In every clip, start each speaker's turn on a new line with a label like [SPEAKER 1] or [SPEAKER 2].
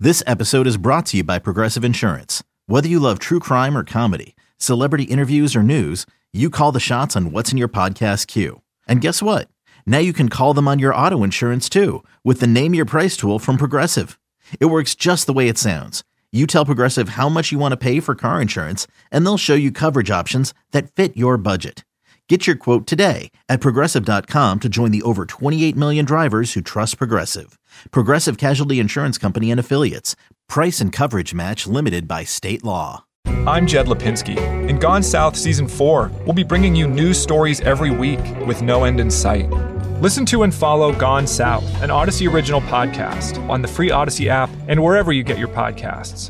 [SPEAKER 1] This episode is brought to you by Progressive Insurance. Whether you love true crime or comedy, celebrity interviews or news, you call the shots on what's in your podcast queue. And guess what? Now you can call them on your auto insurance too with the Name Your Price tool from Progressive. It works just the way it sounds. You tell Progressive how much you want to pay for car insurance, and they'll show you coverage options that fit your budget. Get your quote today at Progressive.com to join the over 28 million drivers who trust Progressive. Progressive Casualty Insurance Company and Affiliates. Price and coverage match limited by state law.
[SPEAKER 2] I'm Jed Lipinski. In Gone South Season 4, we'll be bringing you news stories every week with no end in sight. Listen to and follow Gone South, an Odyssey original podcast on the free Odyssey app and wherever you get your podcasts.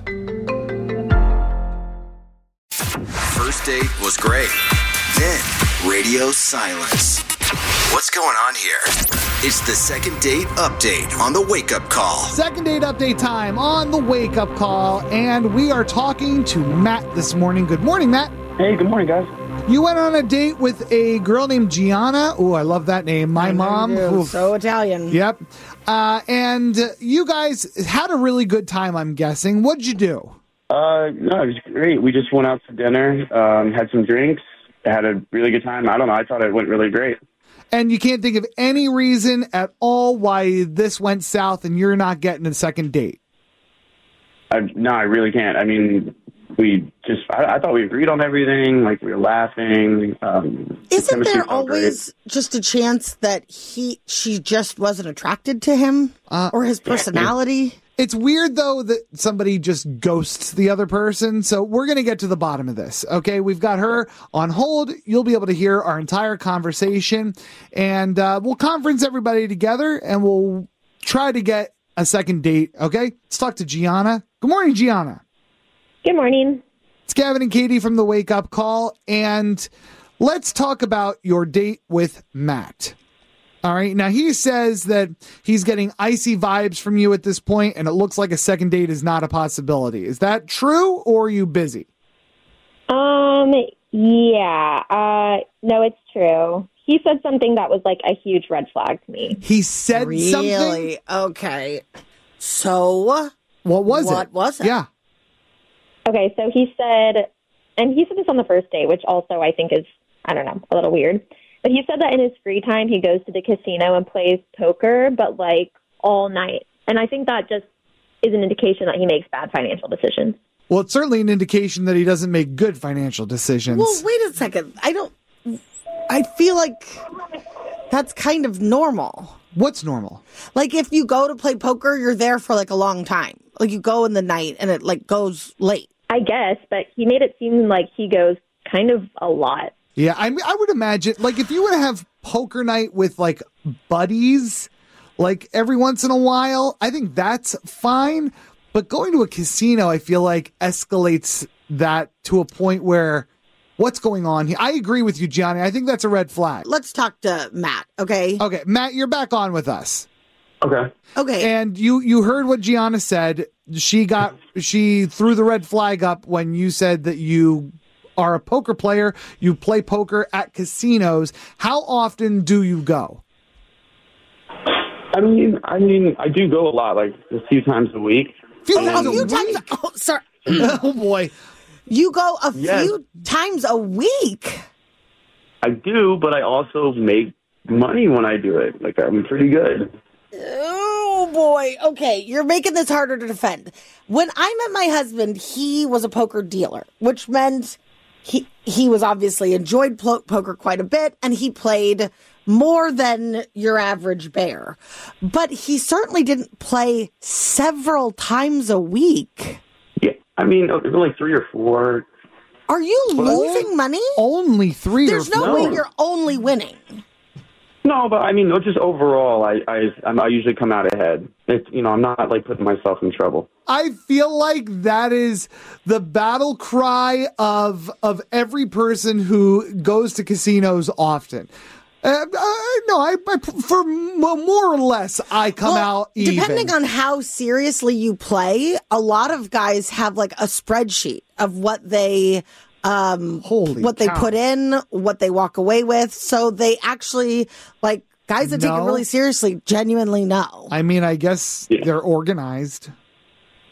[SPEAKER 3] First date was great. Then, radio silence. What's going on here? It's the second date update on the Wake Up Call.
[SPEAKER 4] Second date update time on the Wake Up Call, and we are talking to Matt this morning. Good morning, Matt.
[SPEAKER 5] Hey, good morning, guys.
[SPEAKER 4] You went on a date with a girl named Gianna. Oh, I love that name. My mom.
[SPEAKER 6] Oof. So Italian.
[SPEAKER 4] Yep. And you guys had a really good time, I'm guessing. What'd you do?
[SPEAKER 5] No, it was great. We just went out to dinner, had some drinks, had a really good time. I don't know. I thought it went really great.
[SPEAKER 4] And you can't think of any reason at all why this went south and you're not getting a second date?
[SPEAKER 5] No, I really can't. I mean, I thought we agreed on everything. Like, we were laughing.
[SPEAKER 6] Isn't there always just a chance that she just wasn't attracted to him or his personality?
[SPEAKER 4] It's weird, though, that somebody just ghosts the other person. So we're going to get to the bottom of this. Okay, we've got her on hold. You'll be able to hear our entire conversation. And we'll conference everybody together, and we'll try to get a second date. Okay, let's talk to Gianna. Good morning, Gianna.
[SPEAKER 7] Good morning.
[SPEAKER 4] It's Gavin and Katie from the Wake Up Call. And let's talk about your date with Matt. All right. Now, he says that he's getting icy vibes from you at this point, and it looks like a second date is not a possibility. Is that true, or are you busy?
[SPEAKER 7] Yeah. No, it's true. He said something that was like a huge red flag to me.
[SPEAKER 4] He said something?
[SPEAKER 6] Really? Okay. So?
[SPEAKER 4] What was it?
[SPEAKER 6] What was it?
[SPEAKER 4] Yeah.
[SPEAKER 7] Okay, so he said, and he said this on the first date, which also I think is, I don't know, a little weird. But he said that in his free time, he goes to the casino and plays poker, but like all night. And I think that just is an indication that he makes bad financial decisions.
[SPEAKER 4] Well, it's certainly an indication that he doesn't make good financial decisions.
[SPEAKER 6] Well, wait a second. I feel like that's kind of normal.
[SPEAKER 4] What's normal?
[SPEAKER 6] Like, if you go to play poker, you're there for like a long time. Like, you go in the night and it like goes late.
[SPEAKER 7] I guess, but he made it seem like he goes kind of a lot.
[SPEAKER 4] Yeah, I would imagine, like, if you were to have poker night with, like, buddies, like, every once in a while, I think that's fine. But going to a casino, I feel like, escalates that to a point where, what's going on here? I agree with you, Johnny. I think that's a red flag.
[SPEAKER 6] Let's talk to Matt, okay?
[SPEAKER 4] Okay, Matt, you're back on with us.
[SPEAKER 5] Okay.
[SPEAKER 4] And you heard what Gianna said. She threw the red flag up when you said that you are a poker player, you play poker at casinos. How often do you go?
[SPEAKER 5] I mean, I do go a lot, like a few times a week.
[SPEAKER 6] A few times? Oh, sorry.
[SPEAKER 4] Oh, boy.
[SPEAKER 6] You go a few times a week?
[SPEAKER 5] I do, but I also make money when I do it. Like, I'm pretty good.
[SPEAKER 6] Oh, boy. Okay, you're making this harder to defend. When I met my husband, he was a poker dealer, which meant he was obviously enjoyed poker quite a bit, and he played more than your average bear. But he certainly didn't play several times a week.
[SPEAKER 5] Yeah, I mean, like 3 or 4.
[SPEAKER 6] Are you losing money?
[SPEAKER 4] Only 3
[SPEAKER 6] There's
[SPEAKER 4] or 4?
[SPEAKER 6] no way you're only winning.
[SPEAKER 5] No, but I mean, just overall, I usually come out ahead. It's, I'm not like putting myself in trouble.
[SPEAKER 4] I feel like that is the battle cry of every person who goes to casinos often. No, for more or less, I come out even.
[SPEAKER 6] Depending on how seriously you play, a lot of guys have like a spreadsheet of what they they put in, what they walk away with. So they actually, like, guys that take it really seriously genuinely know.
[SPEAKER 4] I mean, I guess they're organized.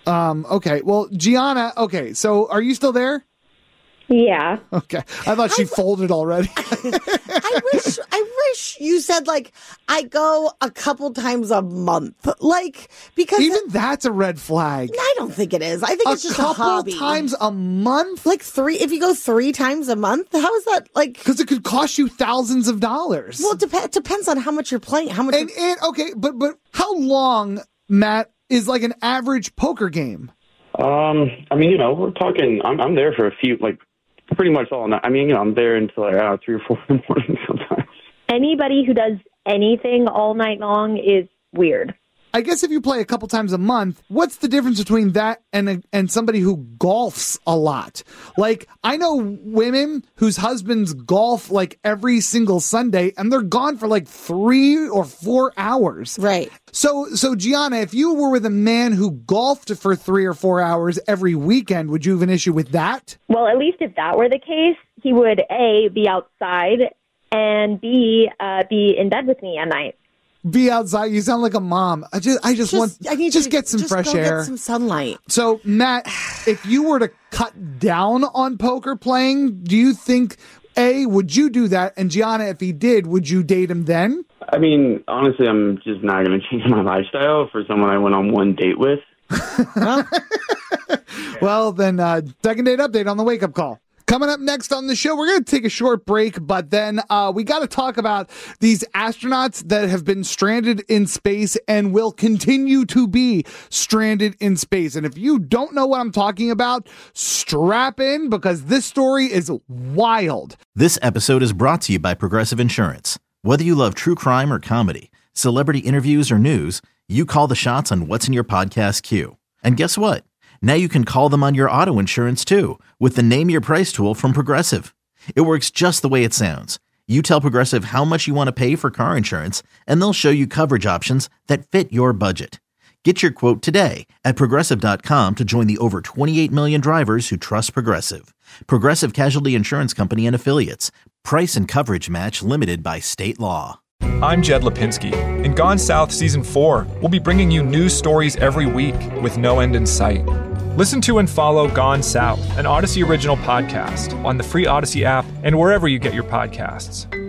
[SPEAKER 4] Okay. Well, Gianna, okay. So are you still there?
[SPEAKER 7] Yeah.
[SPEAKER 4] Okay. I thought she folded already.
[SPEAKER 6] I wish you said like I go a couple times a month. Like, because
[SPEAKER 4] Even that's a red flag.
[SPEAKER 6] I don't think it is. I think it's just a hobby.
[SPEAKER 4] A couple times a month?
[SPEAKER 6] Like if you go 3 times a month, how is that like?
[SPEAKER 4] Because it could cost you thousands of dollars.
[SPEAKER 6] Well, it depends on how much you're playing. How much?
[SPEAKER 4] And okay, but how long, Matt, is like an average poker game?
[SPEAKER 5] I mean, we're talking. I'm there for a few, like, pretty much all night. I mean, I'm there until like 3 or 4 in the morning sometimes.
[SPEAKER 7] Anybody who does anything all night long is weird.
[SPEAKER 4] I guess if you play a couple times a month, what's the difference between that and somebody who golfs a lot? Like, I know women whose husbands golf like every single Sunday, and they're gone for like 3 or 4 hours.
[SPEAKER 6] Right.
[SPEAKER 4] So Gianna, if you were with a man who golfed for 3 or 4 hours every weekend, would you have an issue with that?
[SPEAKER 7] Well, at least if that were the case, he would A, be outside, and B, be in bed with me at night.
[SPEAKER 4] Be outside. You sound like a mom. I just want get some fresh air.
[SPEAKER 6] Get some sunlight.
[SPEAKER 4] So, Matt, if you were to cut down on poker playing, do you think, A, would you do that? And Gianna, if he did, would you date him then?
[SPEAKER 5] I mean, honestly, I'm just not going to change my lifestyle for someone I went on one date with.
[SPEAKER 4] Well, then, second date update on the Wake Up Call. Coming up next on the show, we're going to take a short break, but then we got to talk about these astronauts that have been stranded in space and will continue to be stranded in space. And if you don't know what I'm talking about, strap in because this story is wild.
[SPEAKER 1] This episode is brought to you by Progressive Insurance. Whether you love true crime or comedy, celebrity interviews or news, you call the shots on what's in your podcast queue. And guess what? Now you can call them on your auto insurance too with the Name Your Price tool from Progressive. It works just the way it sounds. You tell Progressive how much you want to pay for car insurance, and they'll show you coverage options that fit your budget. Get your quote today at Progressive.com to join the over 28 million drivers who trust Progressive. Progressive Casualty Insurance Company and Affiliates. Price and coverage match limited by state law.
[SPEAKER 2] I'm Jed Lipinski. In Gone South Season 4, we'll be bringing you news stories every week with no end in sight. Listen to and follow Gone South, an Odyssey original podcast on the free Odyssey app and wherever you get your podcasts.